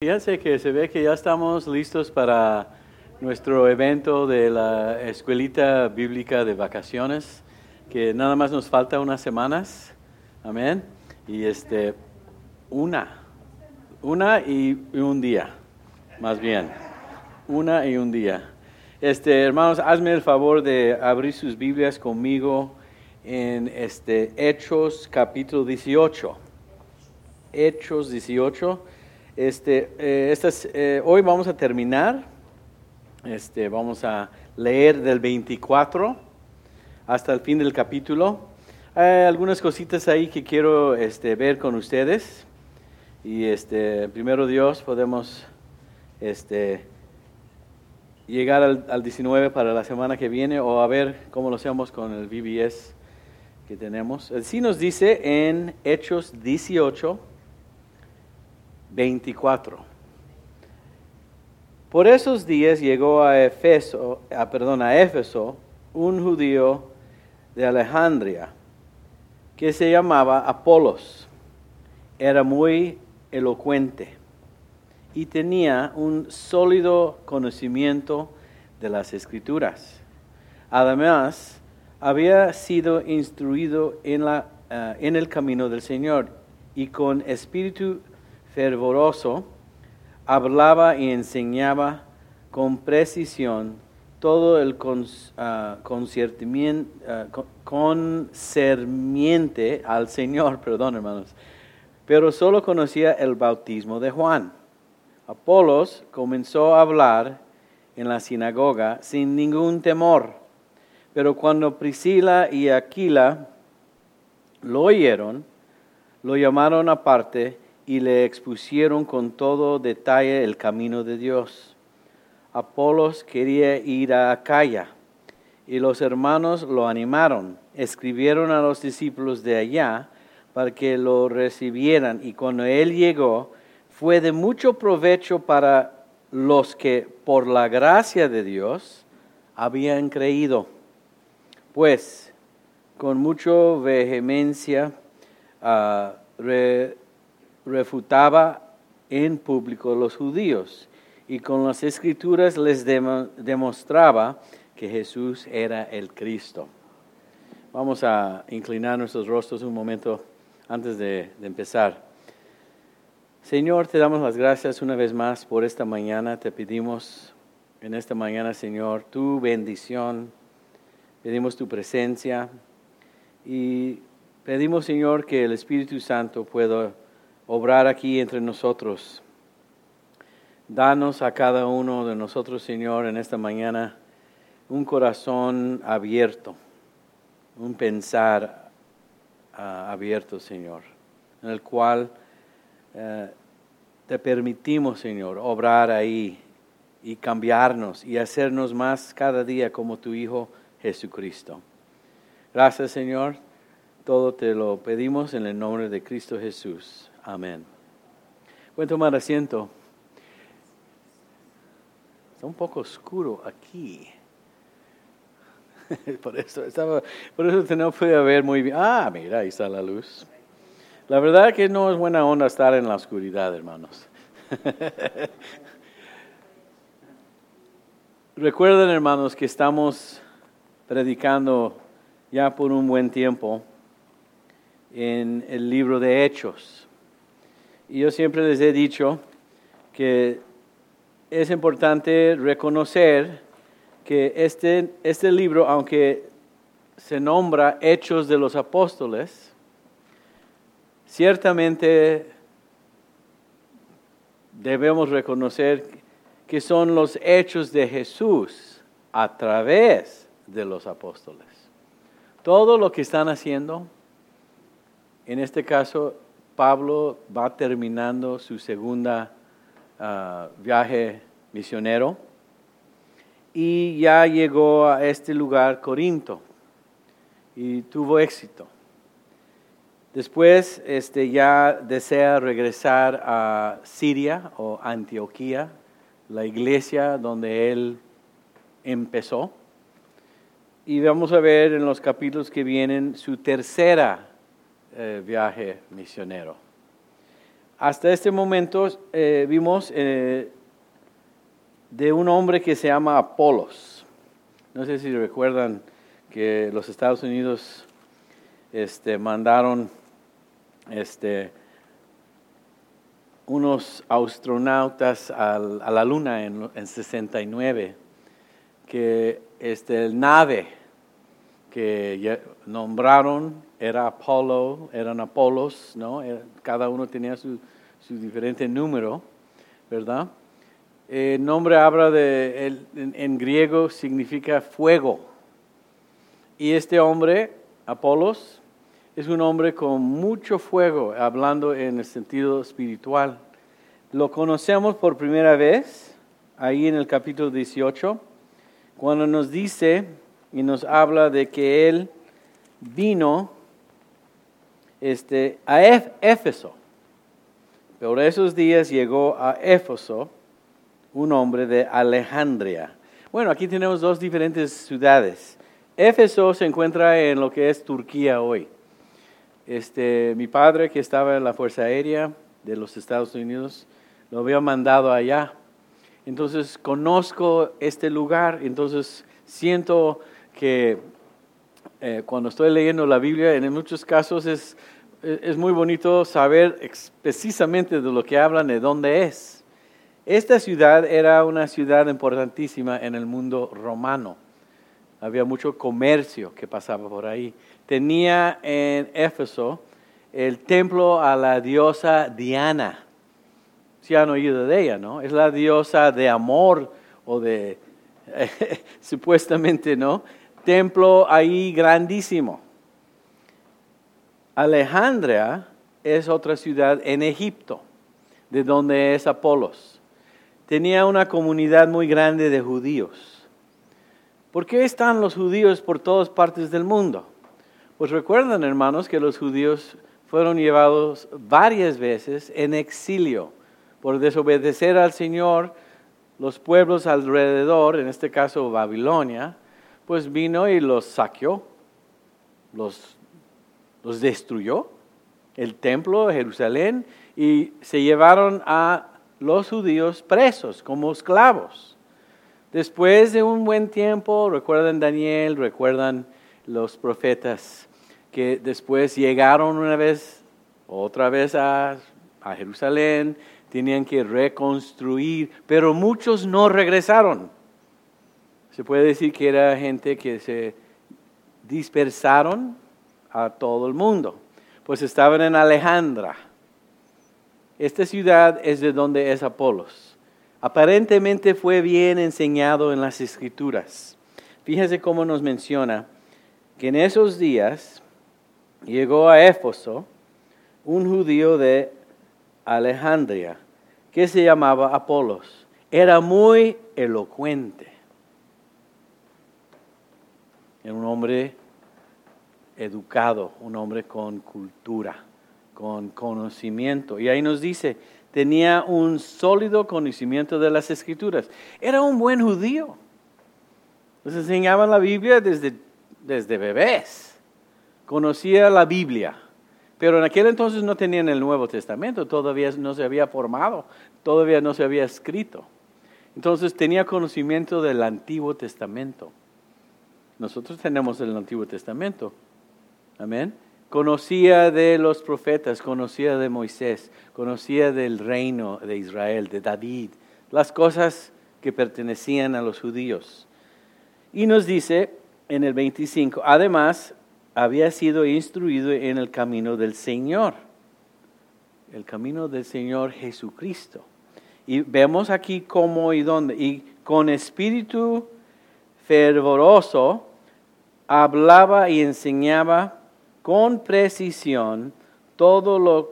Fíjense que se ve que ya estamos listos para nuestro evento de la Escuelita Bíblica de Vacaciones, que nada más nos falta unas semanas. Amén. Y una y un día, más bien. Una y un día. Hermanos, hazme el favor de abrir sus Biblias conmigo en Hechos capítulo 18. Hechos 18. Hoy vamos a terminar. Vamos a leer del 24 hasta el fin del capítulo. Hay algunas cositas ahí que quiero ver con ustedes. Y primero Dios, podemos llegar al 19 para la semana que viene, o a ver cómo lo hacemos con el VBS que tenemos. Así nos dice en Hechos 18, 24. Por esos días llegó a Éfeso un judío de Alejandría que se llamaba Apolos. Era muy elocuente y tenía un sólido conocimiento de las Escrituras. Además, había sido instruido en el camino del Señor y con espíritu fervoroso hablaba y enseñaba con precisión todo el concerniente al Señor, perdón hermanos, pero solo conocía el bautismo de Juan. Apolos comenzó a hablar en la sinagoga sin ningún temor, pero cuando Priscila y Aquila lo oyeron, lo llamaron aparte y le expusieron con todo detalle el camino de Dios. Apolos quería ir a Acaya, y los hermanos lo animaron. Escribieron a los discípulos de allá para que lo recibieran, y cuando él llegó, fue de mucho provecho para los que por la gracia de Dios habían creído, pues con mucha vehemencia refutaba en público los judíos y con las Escrituras les demostraba que Jesús era el Cristo. Vamos a inclinar nuestros rostros un momento antes de empezar. Señor, te damos las gracias una vez más por esta mañana. Te pedimos en esta mañana, Señor, tu bendición. Pedimos tu presencia y pedimos, Señor, que el Espíritu Santo pueda obrar aquí entre nosotros. Danos a cada uno de nosotros, Señor, en esta mañana un corazón abierto, un pensar abierto, Señor, en el cual te permitimos, Señor, obrar ahí y cambiarnos y hacernos más cada día como tu Hijo Jesucristo. Gracias, Señor. Todo te lo pedimos en el nombre de Cristo Jesús. Amén. Pueden tomar asiento. Está un poco oscuro aquí. Por eso no puede ver muy bien. Mira, ahí está la luz. La verdad que no es buena onda estar en la oscuridad, hermanos. Recuerden, hermanos, que estamos predicando ya por un buen tiempo en el libro de Hechos. Y yo siempre les he dicho que es importante reconocer que este libro, aunque se nombra Hechos de los Apóstoles, ciertamente debemos reconocer que son los hechos de Jesús a través de los apóstoles. Todo lo que están haciendo, en este caso, Pablo va terminando su segunda viaje misionero y ya llegó a este lugar, Corinto, y tuvo éxito. Después ya desea regresar a Siria o Antioquía, la iglesia donde él empezó. Y vamos a ver en los capítulos que vienen su tercera viaje misionero. hasta este momento vimos de un hombre que se llama Apolos. No sé si recuerdan que los Estados Unidos mandaron unos astronautas a la Luna en 69, que el nave que nombraron era Apolo, eran Apolos, ¿no? Cada uno tenía su diferente número, ¿verdad? El nombre habla en griego significa fuego. Y este hombre, Apolos, es un hombre con mucho fuego, hablando en el sentido espiritual. Lo conocemos por primera vez, ahí en el capítulo 18, cuando nos dice y nos habla de que él vino a Éfeso. Por esos días llegó a Éfeso un hombre de Alejandría. Bueno, aquí tenemos dos diferentes ciudades. Éfeso se encuentra en lo que es Turquía hoy. Mi padre, que estaba en la Fuerza Aérea de los Estados Unidos, lo había mandado allá. Entonces conozco este lugar, entonces siento que cuando estoy leyendo la Biblia, en muchos casos es muy bonito saber precisamente de lo que hablan, de dónde es. Esta ciudad era una ciudad importantísima en el mundo romano. Había mucho comercio que pasaba por ahí. Tenía en Éfeso el templo a la diosa Diana. Sí han oído de ella, ¿no? Es la diosa de amor o de, supuestamente, ¿no? Templo ahí grandísimo. Alejandría es otra ciudad en Egipto, de donde es Apolos. Tenía una comunidad muy grande de judíos. ¿Por qué están los judíos por todas partes del mundo? Pues recuerdan, hermanos, que los judíos fueron llevados varias veces en exilio por desobedecer al Señor. Los pueblos alrededor, en este caso Babilonia, pues vino y los saqueó, los destruyó, el templo de Jerusalén, y se llevaron a los judíos presos como esclavos. Después de un buen tiempo, recuerdan Daniel, recuerdan los profetas, que después llegaron otra vez a Jerusalén, tenían que reconstruir, pero muchos no regresaron. Se puede decir que era gente que se dispersaron a todo el mundo. Pues estaban en Alejandría. Esta ciudad es de donde es Apolos. Aparentemente fue bien enseñado en las Escrituras. Fíjese cómo nos menciona que en esos días llegó a Éfeso un judío de Alejandría que se llamaba Apolos. Era muy elocuente. Era un hombre educado, un hombre con cultura, con conocimiento. Y ahí nos dice, tenía un sólido conocimiento de las Escrituras. Era un buen judío. Les enseñaban la Biblia desde bebés. Conocía la Biblia. Pero en aquel entonces no tenían el Nuevo Testamento, todavía no se había formado, todavía no se había escrito. Entonces tenía conocimiento del Antiguo Testamento. Nosotros tenemos el Antiguo Testamento. Amén. Conocía de los profetas, conocía de Moisés, conocía del reino de Israel, de David, las cosas que pertenecían a los judíos. Y nos dice en el 25, además, había sido instruido en el camino del Señor, el camino del Señor Jesucristo. Y vemos aquí cómo y dónde. Y con espíritu fervoroso hablaba y enseñaba con precisión todo lo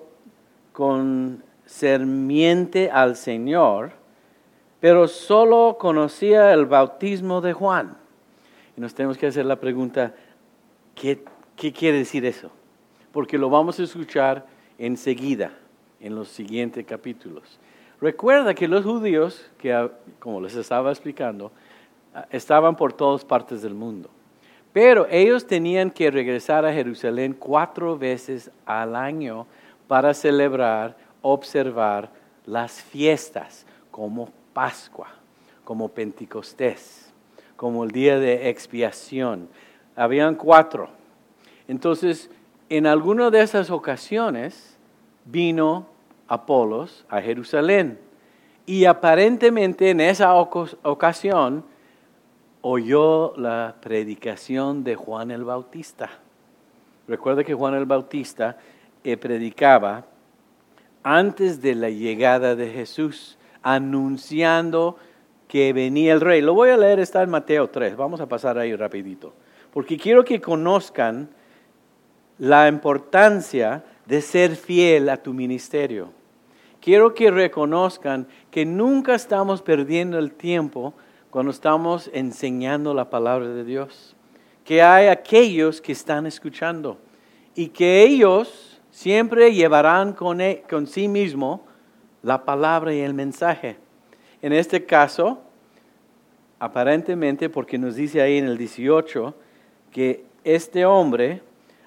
concerniente al Señor, pero solo conocía el bautismo de Juan. Y nos tenemos que hacer la pregunta, ¿qué quiere decir eso? Porque lo vamos a escuchar enseguida, en los siguientes capítulos. Recuerda que los judíos, que como les estaba explicando, estaban por todas partes del mundo. Pero ellos tenían que regresar a Jerusalén 4 veces al año para celebrar observar las fiestas como Pascua, como Pentecostés, como el día de expiación. Habían 4. Entonces, en alguna de esas ocasiones vino Apolos a Jerusalén y aparentemente en esa ocasión oyó la predicación de Juan el Bautista. Recuerda que Juan el Bautista predicaba antes de la llegada de Jesús, anunciando que venía el rey. Lo voy a leer, está en Mateo 3, vamos a pasar ahí rapidito, porque quiero que conozcan la importancia de ser fiel a tu ministerio. Quiero que reconozcan que nunca estamos perdiendo el tiempo cuando estamos enseñando la palabra de Dios. Que hay aquellos que están escuchando y que ellos siempre llevarán con sí mismo la palabra y el mensaje. En este caso, aparentemente, porque nos dice ahí en el 18, que este hombre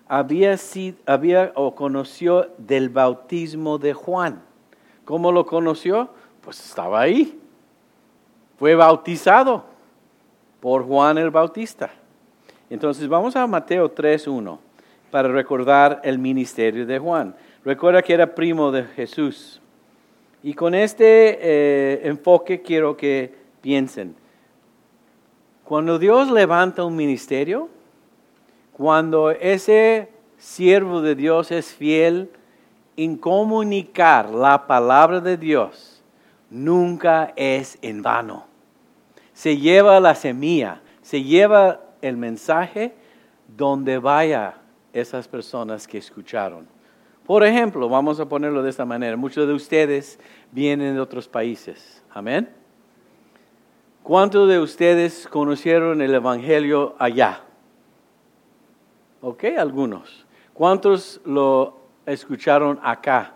conoció del bautismo de Juan. ¿Cómo lo conoció? Pues estaba ahí. Fue bautizado por Juan el Bautista. Entonces vamos a Mateo 3:1 para recordar el ministerio de Juan. Recuerda que era primo de Jesús. Y con este enfoque quiero que piensen. Cuando Dios levanta un ministerio, cuando ese siervo de Dios es fiel en comunicar la palabra de Dios, nunca es en vano. Se lleva la semilla, se lleva el mensaje donde vaya esas personas que escucharon. Por ejemplo, vamos a ponerlo de esta manera, muchos de ustedes vienen de otros países. Amén. ¿Cuántos de ustedes conocieron el evangelio allá? Ok, algunos. ¿Cuántos lo escucharon acá?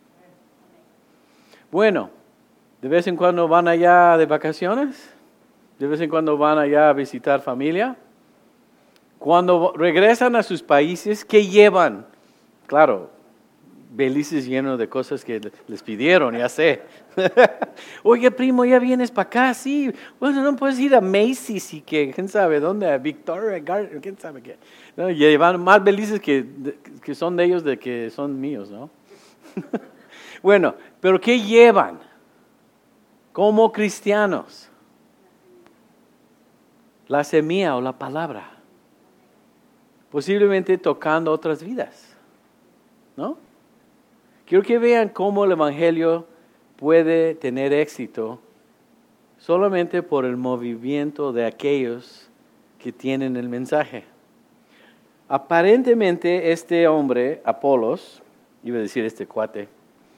Bueno, ¿de vez en cuando van allá de vacaciones? ¿De vez en cuando van allá a visitar familia? Cuando regresan a sus países, ¿qué llevan? Claro, belices llenos de cosas que les pidieron, ya sé. Oye, primo, ¿ya vienes para acá? Sí. Bueno, no puedes ir a Macy's y que, quién sabe dónde, a Victoria Garden, quién sabe qué. No, llevan más belices que son de ellos de que son míos, ¿no? Bueno, pero ¿qué llevan como cristianos? La semilla o la palabra. Posiblemente tocando otras vidas, ¿no? Quiero que vean cómo el evangelio puede tener éxito solamente por el movimiento de aquellos que tienen el mensaje. Aparentemente este hombre, Apolos, iba a decir este cuate,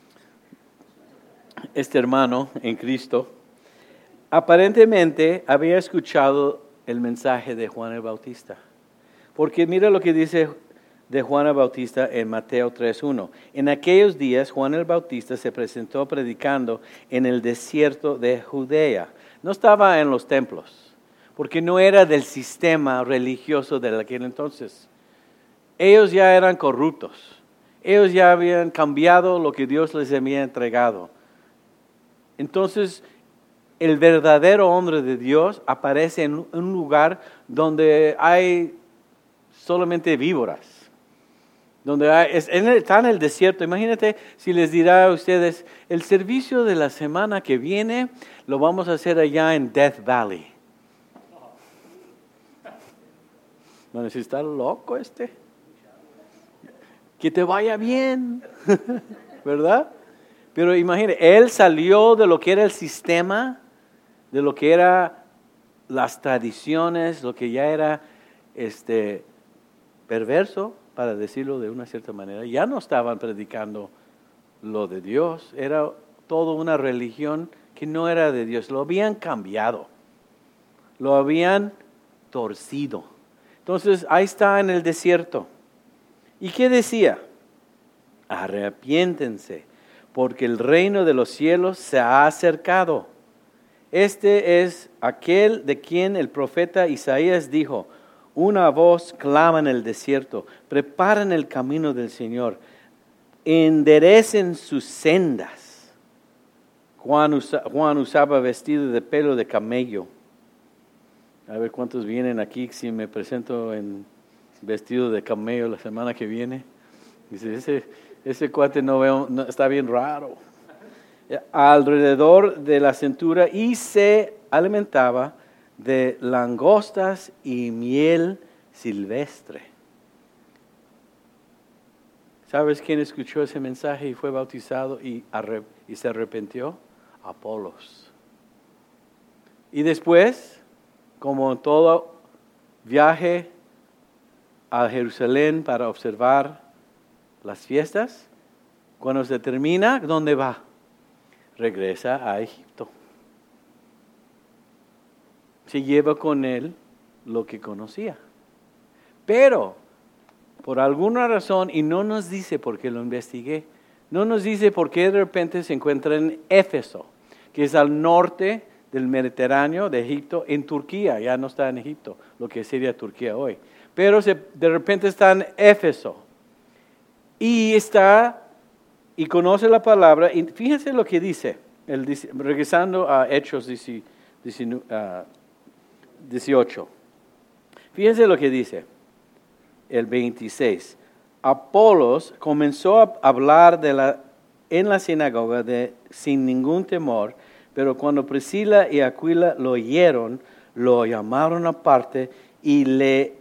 este hermano en Cristo, aparentemente había escuchado el mensaje de Juan el Bautista. Porque mira lo que dice de Juan el Bautista en Mateo 3:1. En aquellos días Juan el Bautista se presentó predicando en el desierto de Judea. No estaba en los templos, porque no era del sistema religioso de aquel entonces. Ellos ya eran corruptos. Ellos ya habían cambiado lo que Dios les había entregado. Entonces, el verdadero hombre de Dios aparece en un lugar donde hay solamente víboras, está en el desierto. Imagínate si les dirá a ustedes, el servicio de la semana que viene lo vamos a hacer allá en Death Valley. ¿No es estar loco este? Que te vaya bien, ¿verdad? Pero imagínate, él salió de lo que era el sistema, de lo que eran las tradiciones, lo que ya era perverso, para decirlo de una cierta manera. Ya no estaban predicando lo de Dios, era toda una religión que no era de Dios. Lo habían cambiado, lo habían torcido. Entonces, ahí está en el desierto. ¿Y qué decía? Arrepiéntense, porque el reino de los cielos se ha acercado. Este es aquel de quien el profeta Isaías dijo: una voz clama en el desierto, preparen el camino del Señor, enderecen sus sendas. Juan usaba vestido de pelo de camello. A ver cuántos vienen aquí si me presento en vestido de camello la semana que viene. Dice, ese cuate está bien raro. Alrededor de la cintura, y se alimentaba de langostas y miel silvestre. ¿Sabes quién escuchó ese mensaje y fue bautizado y se arrepintió? Apolos. Y después, como todo viaje a Jerusalén para observar las fiestas, cuando se termina, ¿dónde va? Regresa a Egipto. Se lleva con él lo que conocía. Pero, por alguna razón, y no nos dice por qué lo investigué, no nos dice por qué de repente se encuentra en Éfeso, que es al norte del Mediterráneo, de Egipto, en Turquía. Ya no está en Egipto, lo que sería Turquía hoy. Pero de repente está en Éfeso. Y conoce la palabra, y fíjense lo que dice, regresando a Hechos 18. Fíjense lo que dice, el 26. Apolos comenzó a hablar en la sinagoga sin ningún temor, pero cuando Priscila y Aquila lo oyeron, lo llamaron aparte y le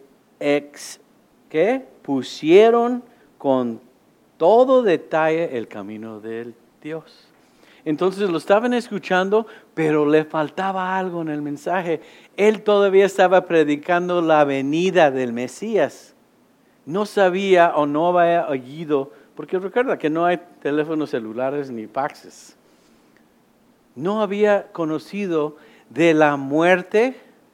pusieron con todo detalle el camino del Dios. Entonces lo estaban escuchando, pero le faltaba algo en el mensaje. Él todavía estaba predicando la venida del Mesías. No sabía o no había oído, porque recuerda que no hay teléfonos celulares ni faxes. No había conocido de la muerte,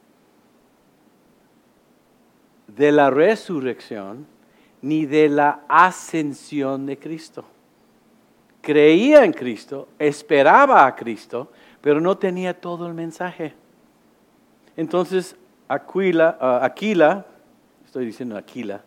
de la resurrección, ni de la ascensión de Cristo. Creía en Cristo, esperaba a Cristo, pero no tenía todo el mensaje. Entonces, Aquila, estoy diciendo Aquila,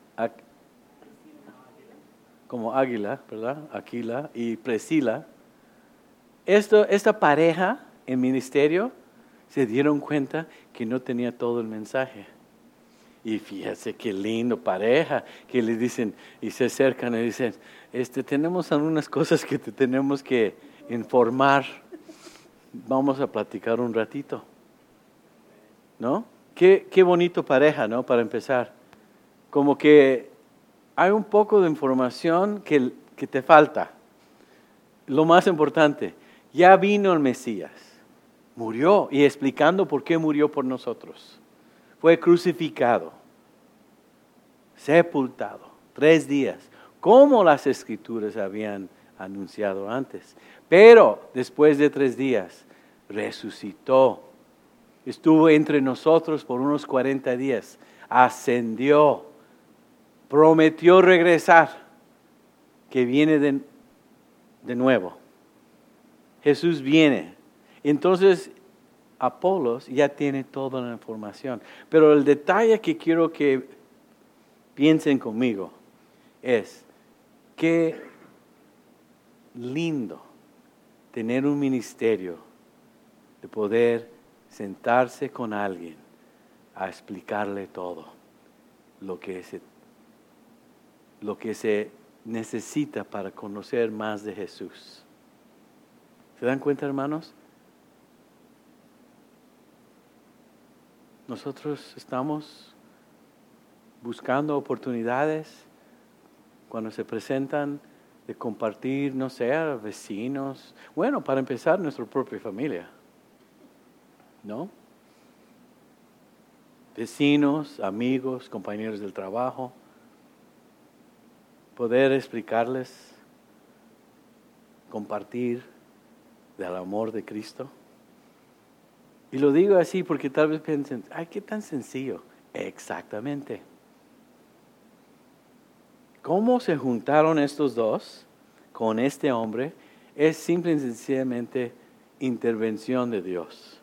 como águila, ¿verdad? Aquila y Priscila. Esta pareja en ministerio se dieron cuenta que no tenía todo el mensaje. Y fíjate qué lindo pareja, que le dicen, y se acercan y dicen, tenemos algunas cosas que te tenemos que informar. Vamos a platicar un ratito. ¿No? Qué bonito pareja, ¿no? Para empezar. Como que hay un poco de información que te falta. Lo más importante, ya vino el Mesías. Murió, y explicando por qué murió por nosotros. Fue crucificado, sepultado, 3 días, como las Escrituras habían anunciado antes. Pero después de 3 días, resucitó. Estuvo entre nosotros por unos 40 días. Ascendió. Prometió regresar, que viene de nuevo. Jesús viene. Entonces, Apolos ya tiene toda la información. Pero el detalle que quiero que piensen conmigo es qué lindo tener un ministerio de poder sentarse con alguien a explicarle todo lo que se necesita para conocer más de Jesús. ¿Se dan cuenta, hermanos? Nosotros estamos buscando oportunidades cuando se presentan de compartir, no sé, a vecinos. Bueno, para empezar, nuestra propia familia, ¿no? Vecinos, amigos, compañeros del trabajo. Poder explicarles, compartir del amor de Cristo. Y lo digo así porque tal vez piensen, ay, qué tan sencillo. Exactamente. ¿Cómo se juntaron estos dos con este hombre? Es simple y sencillamente intervención de Dios.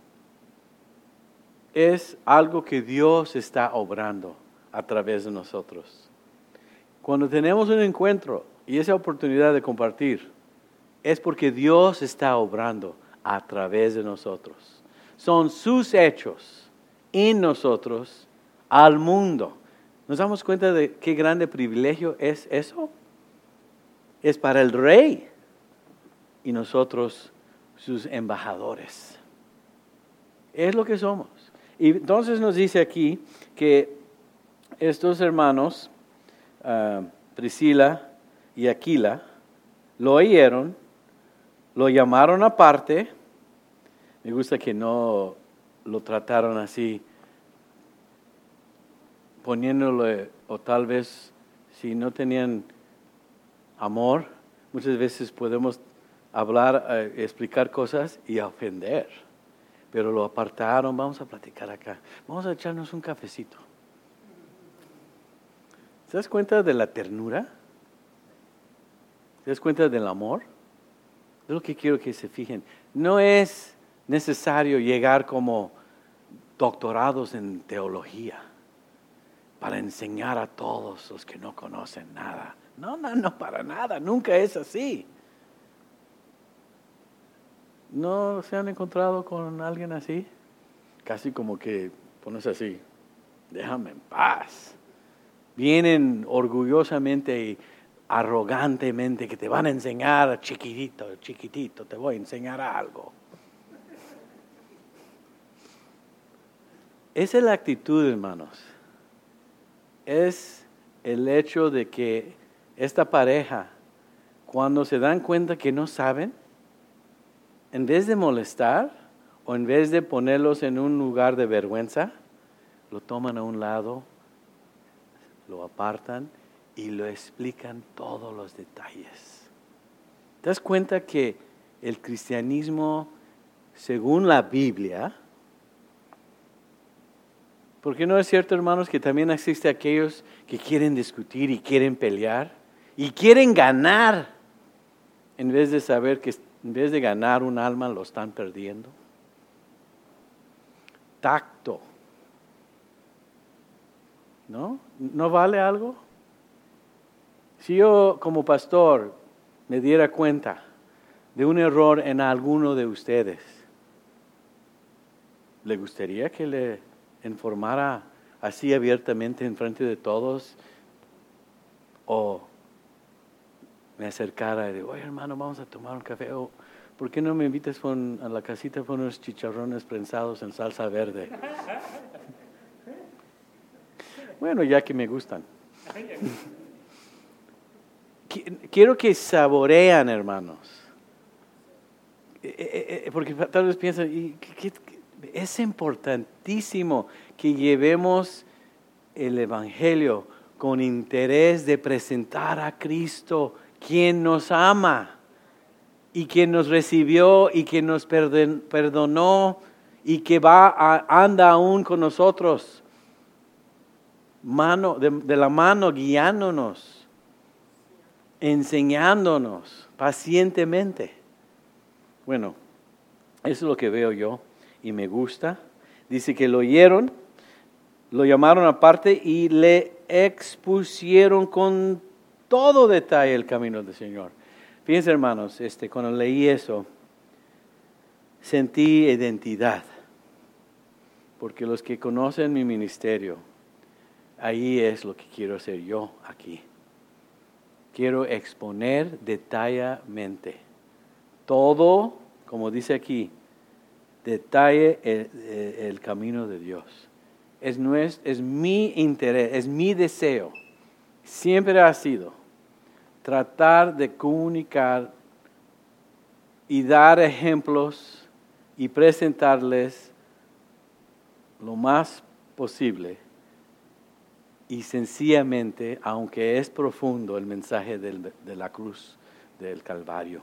Es algo que Dios está obrando a través de nosotros. Cuando tenemos un encuentro y esa oportunidad de compartir, es porque Dios está obrando a través de nosotros. Son sus hechos en nosotros al mundo. ¿Nos damos cuenta de qué grande privilegio es eso? Es para el rey y nosotros sus embajadores. Es lo que somos. Y entonces nos dice aquí que estos hermanos, Priscila y Aquila, lo oyeron, lo llamaron aparte. Me gusta que no lo trataron así, poniéndole, o tal vez si no tenían amor, muchas veces podemos hablar, explicar cosas y ofender. Pero lo apartaron, vamos a platicar acá, vamos a echarnos un cafecito. ¿Te das cuenta de la ternura? ¿Te das cuenta del amor? Es lo que quiero que se fijen. No es necesario llegar como doctorados en teología para enseñar a todos los que no conocen nada. No, para nada, nunca es así. ¿No se han encontrado con alguien así? Casi como que pones así, déjame en paz. Vienen orgullosamente y arrogantemente que te van a enseñar chiquitito, te voy a enseñar algo. Esa es la actitud, hermanos. Es el hecho de que esta pareja, cuando se dan cuenta que no saben, en vez de molestar o en vez de ponerlos en un lugar de vergüenza, lo toman a un lado, lo apartan y lo explican todos los detalles. ¿Te das cuenta que el cristianismo, según la Biblia, porque no es cierto, hermanos, que también existe aquellos que quieren discutir y quieren pelear y quieren ganar en vez de saber que en vez de ganar un alma lo están perdiendo? Tacto. ¿No? ¿No vale algo? Si yo como pastor me diera cuenta de un error en alguno de ustedes, ¿le gustaría que le informara así abiertamente en frente de todos? ¿O me acercara y digo, oye hermano, vamos a tomar un café? ¿O por qué no me invitas a la casita con unos chicharrones prensados en salsa verde? Bueno, ya que me gustan. Quiero que saborean, hermanos. Porque tal vez piensan, es importantísimo que llevemos el Evangelio con interés de presentar a Cristo, quien nos ama y quien nos recibió y quien nos perdonó y que anda aún con nosotros, de la mano, guiándonos, enseñándonos pacientemente. Bueno, eso es lo que veo yo y me gusta. Dice que lo oyeron, lo llamaron aparte y le expusieron con todo detalle el camino del Señor. Fíjense, hermanos, cuando leí eso, sentí identidad. Porque los que conocen mi ministerio, ahí es lo que quiero hacer yo aquí. Quiero exponer detalladamente todo, como dice aquí, detalle el camino de Dios. Es mi interés, es mi deseo. Siempre ha sido tratar de comunicar y dar ejemplos y presentarles lo más posible y sencillamente, aunque es profundo, el mensaje de la cruz del Calvario.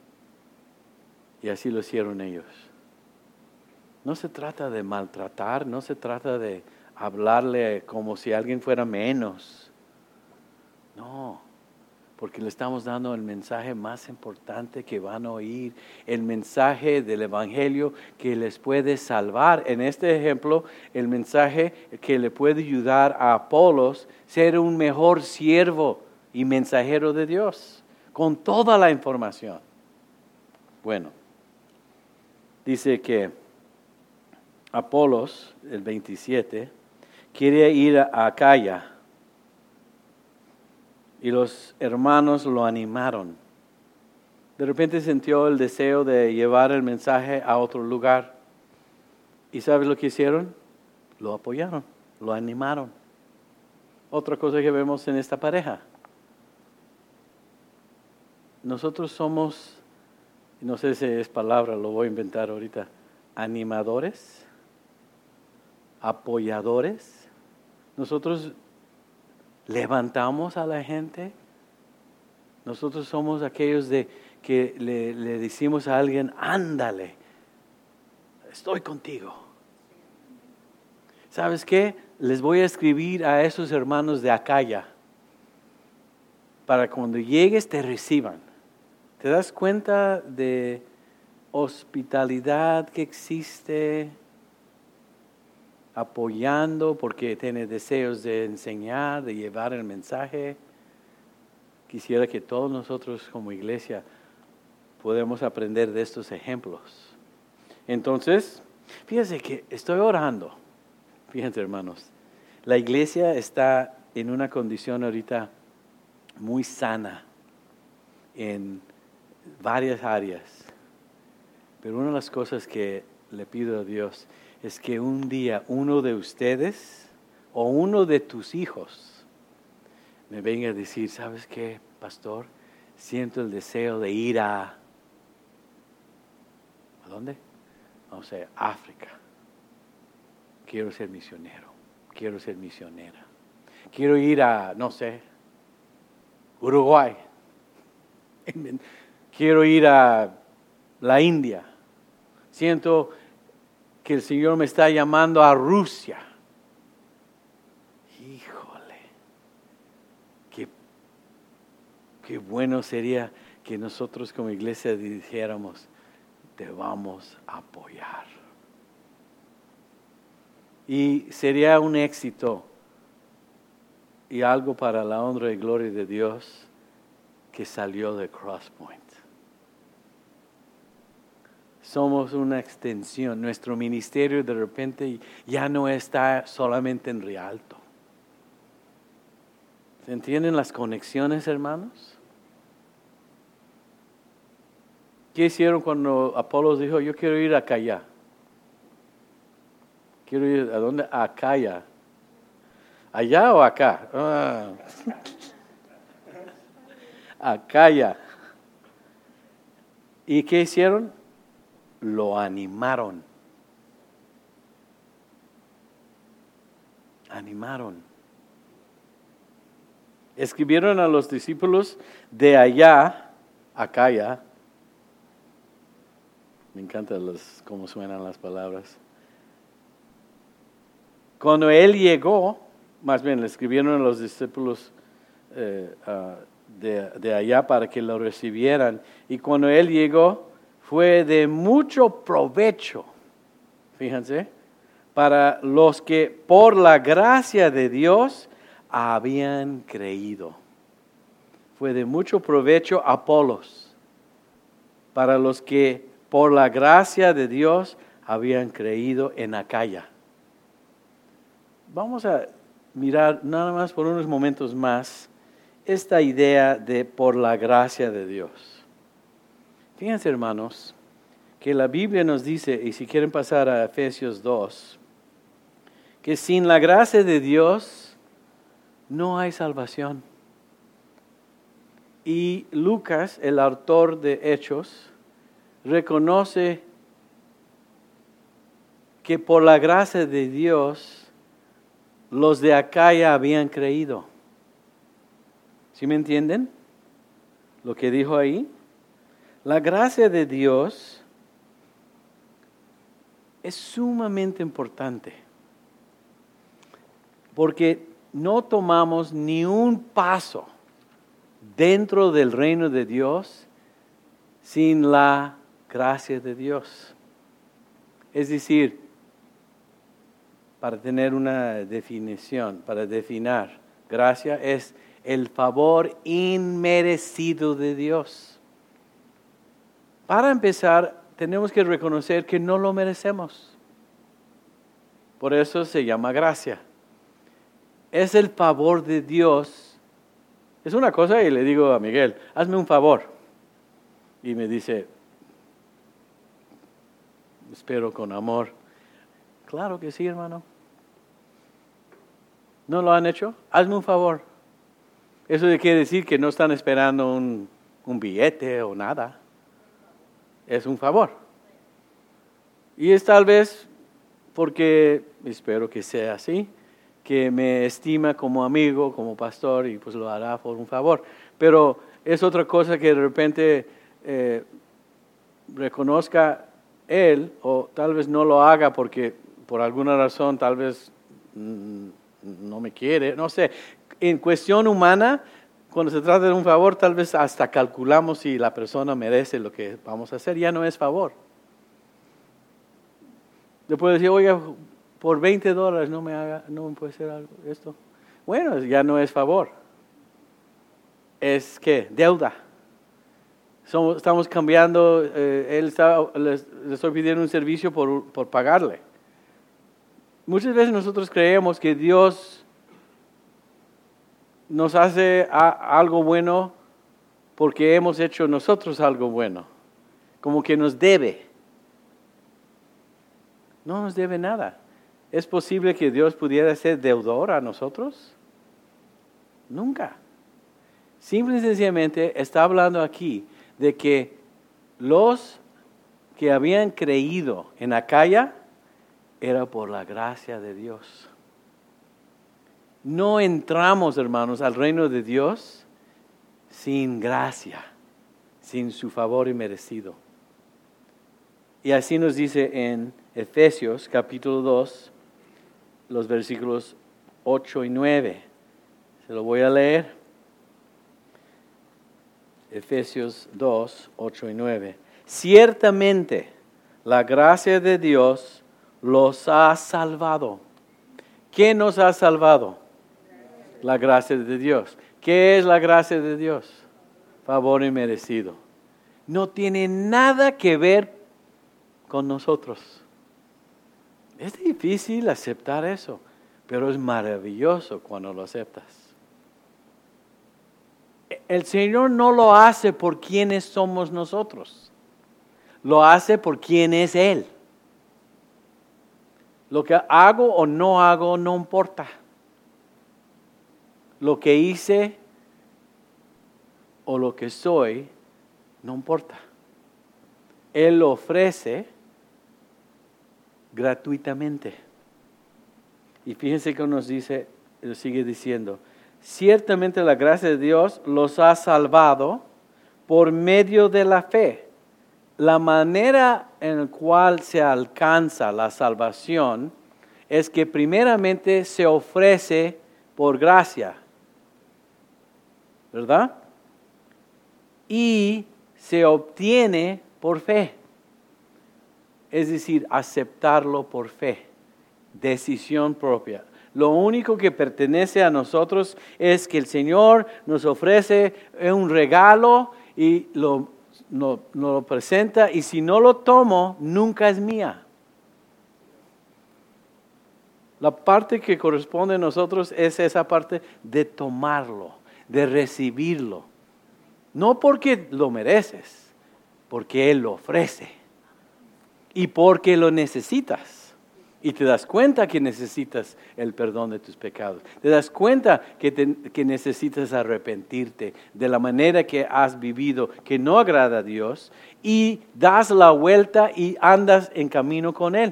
Y así lo hicieron ellos. No se trata de maltratar, no se trata de hablarle como si alguien fuera menos. No, porque le estamos dando el mensaje más importante que van a oír, el mensaje del Evangelio que les puede salvar. En este ejemplo, el mensaje que le puede ayudar a Apolos ser un mejor siervo y mensajero de Dios, con toda la información. Bueno, dice que Apolos, el 27, quiere ir a Acaya y los hermanos lo animaron. De repente sintió el deseo de llevar el mensaje a otro lugar. ¿Y sabes lo que hicieron? Lo apoyaron, lo animaron. Otra cosa que vemos en esta pareja. Nosotros somos, no sé si es palabra, lo voy a inventar ahorita, animadores, apoyadores. Nosotros levantamos a la gente. Nosotros somos aquellos que le decimos a alguien, ándale, estoy contigo. ¿Sabes qué? Les voy a escribir a esos hermanos de Acaya para cuando llegues te reciban. ¿Te das cuenta de hospitalidad que existe? Apoyando porque tiene deseos de enseñar, de llevar el mensaje. Quisiera que todos nosotros como iglesia podamos aprender de estos ejemplos. Entonces, fíjense que estoy orando. Fíjense, hermanos, la iglesia está en una condición ahorita muy sana en varias áreas. Pero una de las cosas que le pido a Dios es que un día uno de ustedes o uno de tus hijos me venga a decir, ¿sabes qué, pastor? Siento el deseo de ir ¿a dónde? No sé, África. Quiero ser misionero, quiero ser misionera. Quiero ir a, no sé, Uruguay. Quiero ir a la India. Siento que el Señor me está llamando a Rusia. Híjole, qué bueno sería que nosotros como iglesia dijéramos, te vamos a apoyar. Y sería un éxito y algo para la honra y gloria de Dios que salió de Crosspoint. Somos una extensión. Nuestro ministerio de repente ya no está solamente en Rialto. ¿Se entienden las conexiones, hermanos? ¿Qué hicieron cuando Apolos dijo, yo quiero ir a Acaya? Quiero ir, ¿a dónde? A Acaya. ¿Allá o acá? Acaya. ¿Y qué hicieron? Lo animaron. Animaron. Escribieron a los discípulos de allá, Acaya. Me encanta cómo suenan las palabras. Cuando él llegó, más bien le escribieron a los discípulos de allá para que lo recibieran. Y cuando él llegó, fue de mucho provecho, fíjense, para los que por la gracia de Dios habían creído. Fue de mucho provecho a Apolos, para los que por la gracia de Dios habían creído en Acaya. Vamos a mirar nada más por unos momentos más esta idea de por la gracia de Dios. Fíjense, hermanos, que la Biblia nos dice, y si quieren pasar a Efesios 2, que sin la gracia de Dios no hay salvación. Y Lucas, el autor de Hechos, reconoce que por la gracia de Dios los de Acaya habían creído. ¿Sí me entienden lo que dijo ahí? La gracia de Dios es sumamente importante porque no tomamos ni un paso dentro del reino de Dios sin la gracia de Dios. Es decir, para tener una definición, para definir, gracia es el favor inmerecido de Dios. Para empezar, tenemos que reconocer que no lo merecemos. Por eso se llama gracia. Es el favor de Dios. Es una cosa y le digo a Miguel, hazme un favor. Y me dice, espero con amor. Claro que sí, hermano. ¿No lo han hecho? Hazme un favor. Eso quiere decir que no están esperando un billete o nada. Es un favor. Y es tal vez porque, espero que sea así, que me estima como amigo, como pastor, y pues lo hará por un favor. Pero es otra cosa que de repente reconozca él, o tal vez no lo haga porque por alguna razón tal vez no me quiere, no sé. En cuestión humana, cuando se trata de un favor, tal vez hasta calculamos si la persona merece lo que vamos a hacer. Ya no es favor. Le puedo decir, oiga, por $20 no me puede hacer algo, esto. Bueno, ya no es favor. Es que deuda. Estamos cambiando, le estoy pidiendo un servicio por pagarle. Muchas veces nosotros creemos que Dios nos hace algo bueno porque hemos hecho nosotros algo bueno, como que nos debe. No nos debe nada. ¿Es posible que Dios pudiera ser deudor a nosotros? Nunca. Simple y sencillamente está hablando aquí de que los que habían creído en Acaya era por la gracia de Dios. No entramos, hermanos, al reino de Dios sin gracia, sin su favor inmerecido. Y así nos dice en Efesios capítulo 2, los versículos 8 y 9. Se lo voy a leer. Efesios 2, 8 y 9. Ciertamente la gracia de Dios los ha salvado. ¿Qué nos ha salvado? La gracia de Dios. ¿Qué es la gracia de Dios? Favor inmerecido. No tiene nada que ver con nosotros. Es difícil aceptar eso, pero es maravilloso cuando lo aceptas. El Señor no lo hace por quienes somos nosotros. Lo hace por quién es Él. Lo que hago o no hago no importa. Lo que hice o lo que soy no importa. Él lo ofrece gratuitamente. Y fíjense que nos dice, sigue diciendo, ciertamente la gracia de Dios los ha salvado por medio de la fe. La manera en la cual se alcanza la salvación es que primeramente se ofrece por gracia, ¿verdad? Y se obtiene por fe. Es decir, aceptarlo por fe, decisión propia. Lo único que pertenece a nosotros es que el Señor nos ofrece un regalo y nos lo presenta, y si no lo tomo, nunca es mía. La parte que corresponde a nosotros es esa parte de tomarlo, de recibirlo. No porque lo mereces, porque Él lo ofrece. Y porque lo necesitas. Y te das cuenta que necesitas el perdón de tus pecados. Te das cuenta que necesitas arrepentirte de la manera que has vivido, que no agrada a Dios. Y das la vuelta y andas en camino con Él.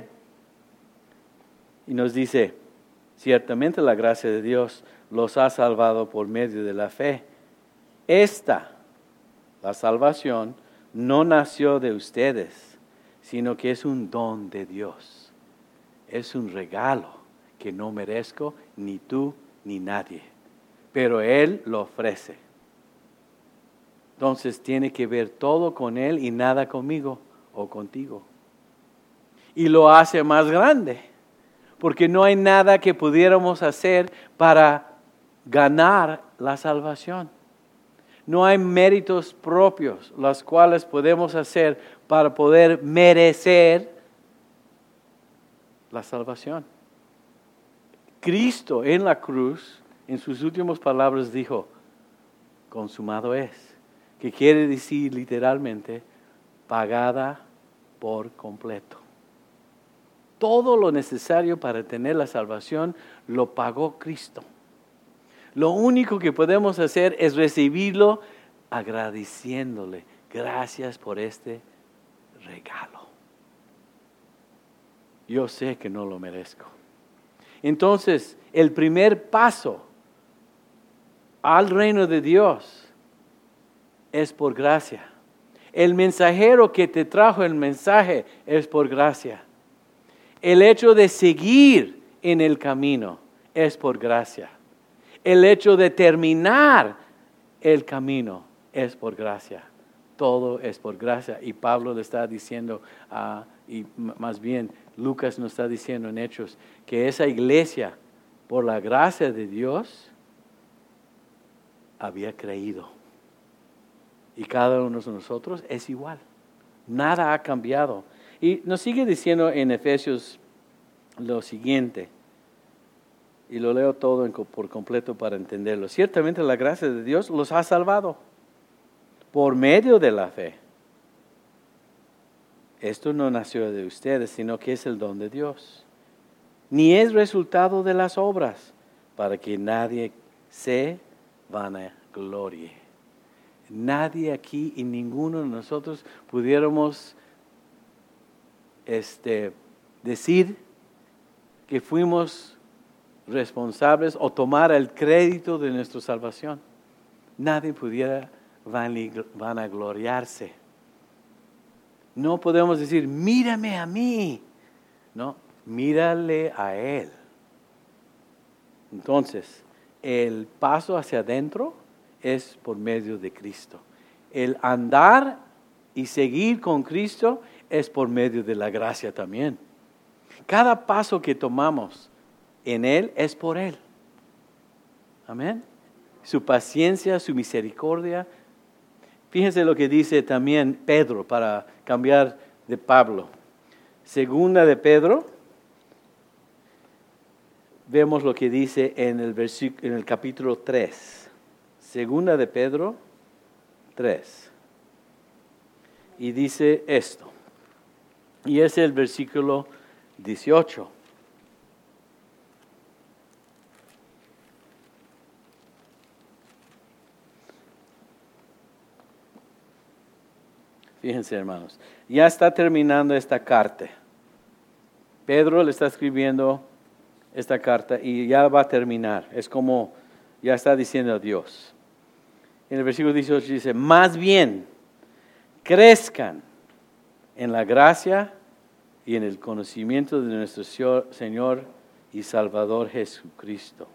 Y nos dice, ciertamente la gracia de Dios los ha salvado por medio de la fe. La salvación, no nació de ustedes, sino que es un don de Dios. Es un regalo que no merezco ni tú ni nadie. Pero Él lo ofrece. Entonces tiene que ver todo con Él y nada conmigo o contigo. Y lo hace más grande. Porque no hay nada que pudiéramos hacer para ganar la salvación. No hay méritos propios, los cuales podemos hacer para poder merecer la salvación. Cristo en la cruz, en sus últimas palabras, dijo, consumado es, que quiere decir literalmente, pagada por completo. Todo lo necesario para tener la salvación lo pagó Cristo. Lo único que podemos hacer es recibirlo agradeciéndole. Gracias por este regalo. Yo sé que no lo merezco. Entonces, el primer paso al reino de Dios es por gracia. El mensajero que te trajo el mensaje es por gracia. El hecho de seguir en el camino es por gracia. El hecho de terminar el camino es por gracia. Todo es por gracia. Y Pablo le está diciendo, y más bien Lucas nos está diciendo en Hechos, que esa iglesia, por la gracia de Dios, había creído. Y cada uno de nosotros es igual. Nada ha cambiado. Y nos sigue diciendo en Efesios lo siguiente. Y lo leo todo por completo para entenderlo. Ciertamente la gracia de Dios los ha salvado por medio de la fe. Esto no nació de ustedes, sino que es el don de Dios. Ni es resultado de las obras, para que nadie se vanaglorie. Nadie aquí y ninguno de nosotros pudiéramos decir que fuimos responsables o tomar el crédito de nuestra salvación. Nadie pudiera vanagloriarse. No podemos decir, mírame a mí. No, mírale a Él. Entonces, el paso hacia adentro es por medio de Cristo. El andar y seguir con Cristo es por medio de la gracia también. Cada paso que tomamos en Él es por Él. Amén. Su paciencia, su misericordia. Fíjense lo que dice también Pedro para cambiar de Pablo. Segunda de Pedro, vemos lo que dice en el capítulo 3. Segunda de Pedro 3. Y dice esto. Y es el versículo 18. Fíjense, hermanos, ya está terminando esta carta. Pedro le está escribiendo esta carta y ya va a terminar. Es como ya está diciendo adiós. En el versículo 18 dice, más bien, crezcan en la gracia y en el conocimiento de nuestro Señor y Salvador Jesucristo.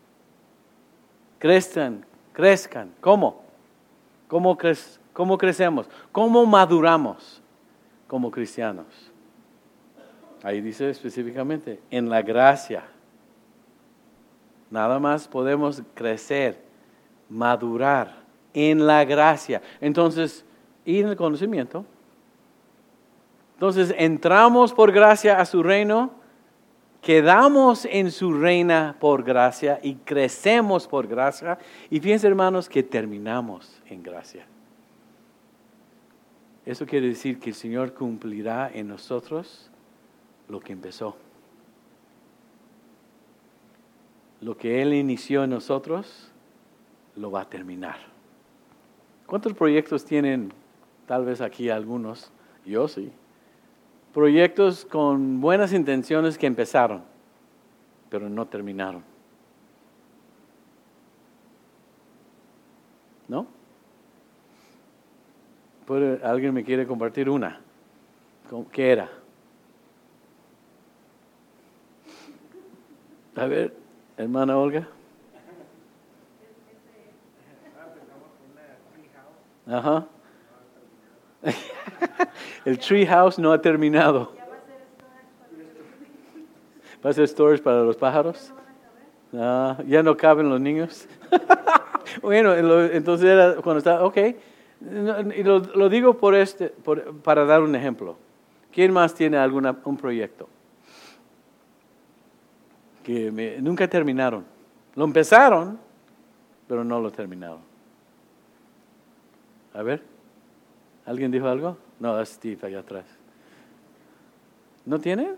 Crezcan. ¿Cómo? ¿Cómo crecemos? ¿Cómo maduramos como cristianos? Ahí dice específicamente, en la gracia. Nada más podemos crecer, madurar en la gracia. Entonces, y en el conocimiento. Entonces, entramos por gracia a su reino, quedamos en su reina por gracia y crecemos por gracia. Y fíjense, hermanos, que terminamos en gracia. Eso quiere decir que el Señor cumplirá en nosotros lo que empezó. Lo que Él inició en nosotros, lo va a terminar. ¿Cuántos proyectos tienen? Tal vez aquí algunos. Yo sí. Proyectos con buenas intenciones que empezaron, pero no terminaron. ¿No? ¿Alguien me quiere compartir una? ¿Qué era? A ver, hermana Olga. Ajá. El tree house no ha terminado. ¿Va a ser storage para los pájaros? ¿Ya no caben los niños? Bueno, entonces era cuando estaba, ok. Y lo digo para dar un ejemplo. ¿Quién más tiene un proyecto? Que nunca terminaron. Lo empezaron, pero no lo terminaron. A ver, ¿alguien dijo algo? No, es Steve allá atrás. ¿No tiene?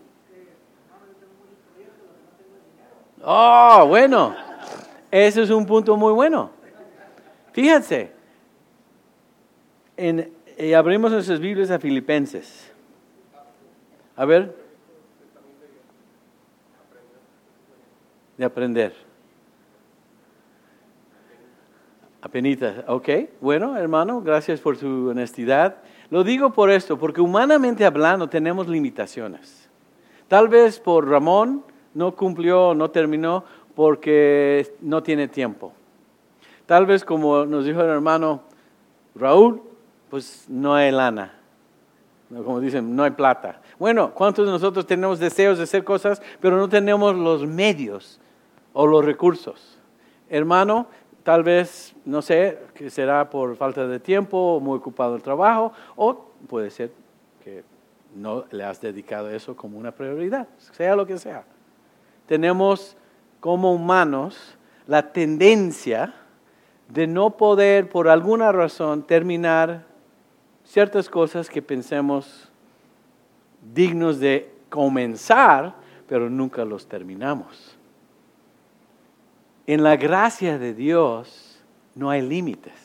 Oh, bueno. Ese es un punto muy bueno. Fíjense. Abrimos nuestras Biblias a Filipenses. A ver. De aprender. Apenitas, ok. Bueno, hermano, gracias por tu honestidad. Lo digo por esto, porque humanamente hablando tenemos limitaciones. Tal vez por Ramón no cumplió, no terminó, porque no tiene tiempo. Tal vez como nos dijo el hermano Raúl, pues no hay lana. Como dicen, no hay plata. Bueno, ¿cuántos de nosotros tenemos deseos de hacer cosas, pero no tenemos los medios o los recursos? Hermano, tal vez, no sé, que será por falta de tiempo o muy ocupado el trabajo, o puede ser que no le has dedicado eso como una prioridad, sea lo que sea. Tenemos como humanos la tendencia de no poder, por alguna razón, terminar ciertas cosas que pensemos dignos de comenzar, pero nunca los terminamos. En la gracia de Dios no hay límites.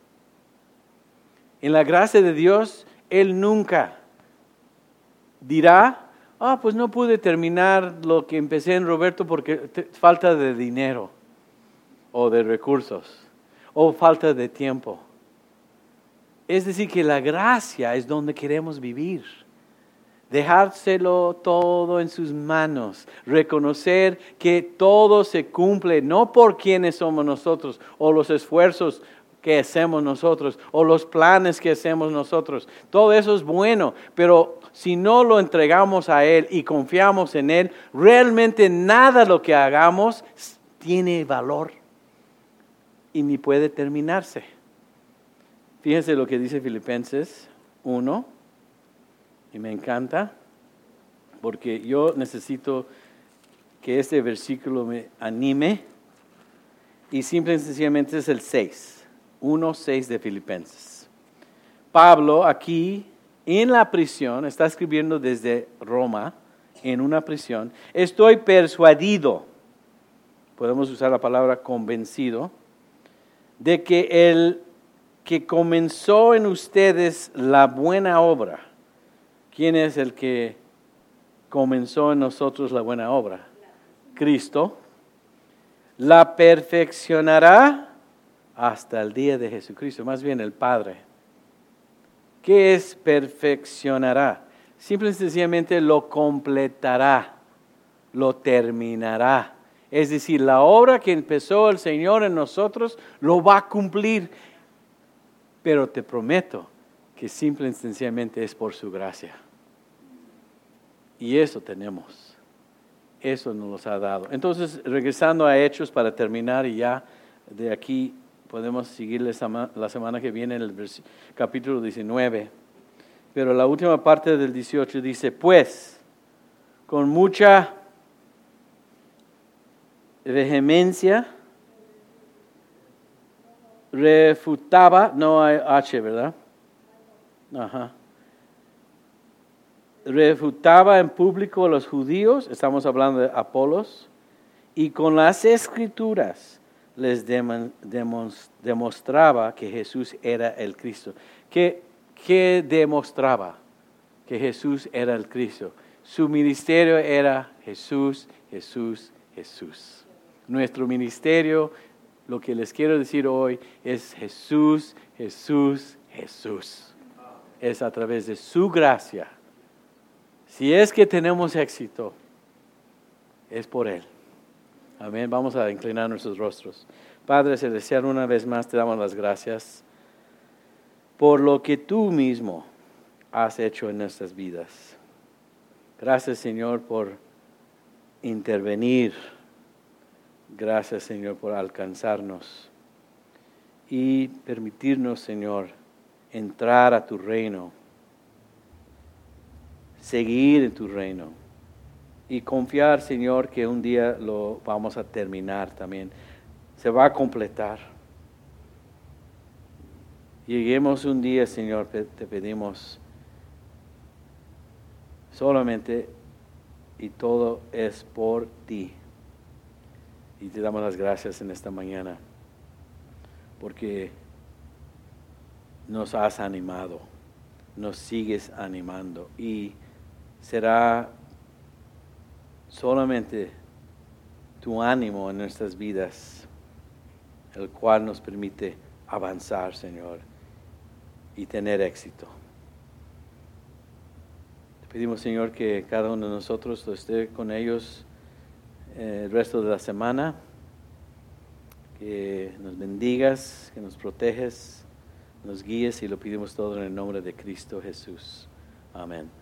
En la gracia de Dios, Él nunca dirá, pues no pude terminar lo que empecé en Roberto porque falta de dinero, o de recursos, o falta de tiempo. Es decir, que la gracia es donde queremos vivir. Dejárselo todo en sus manos, reconocer que todo se cumple, no por quienes somos nosotros, o los esfuerzos que hacemos nosotros, o los planes que hacemos nosotros. Todo eso es bueno, pero si no lo entregamos a Él y confiamos en Él, realmente nada de lo que hagamos tiene valor y ni puede terminarse. Fíjense lo que dice Filipenses 1. Y me encanta, porque yo necesito que este versículo me anime. Y simple y sencillamente es el 6, 1:6 de Filipenses. Pablo aquí en la prisión, está escribiendo desde Roma, en una prisión. Estoy persuadido, podemos usar la palabra convencido, de que el que comenzó en ustedes la buena obra. ¿Quién es el que comenzó en nosotros la buena obra? Cristo. La perfeccionará hasta el día de Jesucristo, más bien el Padre. ¿Qué es perfeccionará? Simple y sencillamente lo completará, lo terminará. Es decir, la obra que empezó el Señor en nosotros lo va a cumplir. Pero te prometo que simple y sencillamente es por su gracia. Y eso tenemos. Eso nos los ha dado. Entonces, regresando a Hechos para terminar, y ya de aquí podemos seguir la semana que viene en el capítulo 19. Pero la última parte del 18 dice, pues, con mucha vehemencia, refutaba, no hay H, ¿verdad? Ajá. Refutaba en público a los judíos, estamos hablando de Apolos, y con las escrituras les demostraba que Jesús era el Cristo. ¿Qué demostraba? Que Jesús era el Cristo. Su ministerio era Jesús, Jesús, Jesús. Nuestro ministerio, lo que les quiero decir hoy, es Jesús, Jesús, Jesús. Es a través de su gracia. Si es que tenemos éxito, es por Él. Amén. Vamos a inclinar nuestros rostros. Padre Celestial, una vez más te damos las gracias por lo que tú mismo has hecho en nuestras vidas. Gracias, Señor, por intervenir. Gracias, Señor, por alcanzarnos. y permitirnos, Señor, entrar a tu reino, seguir en tu reino y confiar, Señor, que un día lo vamos a terminar también. Se va a completar. Lleguemos un día, Señor, te pedimos solamente y todo es por ti. Y te damos las gracias en esta mañana porque nos has animado, nos sigues animando y será solamente tu ánimo en nuestras vidas el cual nos permite avanzar, Señor, y tener éxito. Te pedimos, Señor, que cada uno de nosotros esté con ellos el resto de la semana, que nos bendigas, que nos proteges, nos guíes y lo pedimos todo en el nombre de Cristo Jesús. Amén.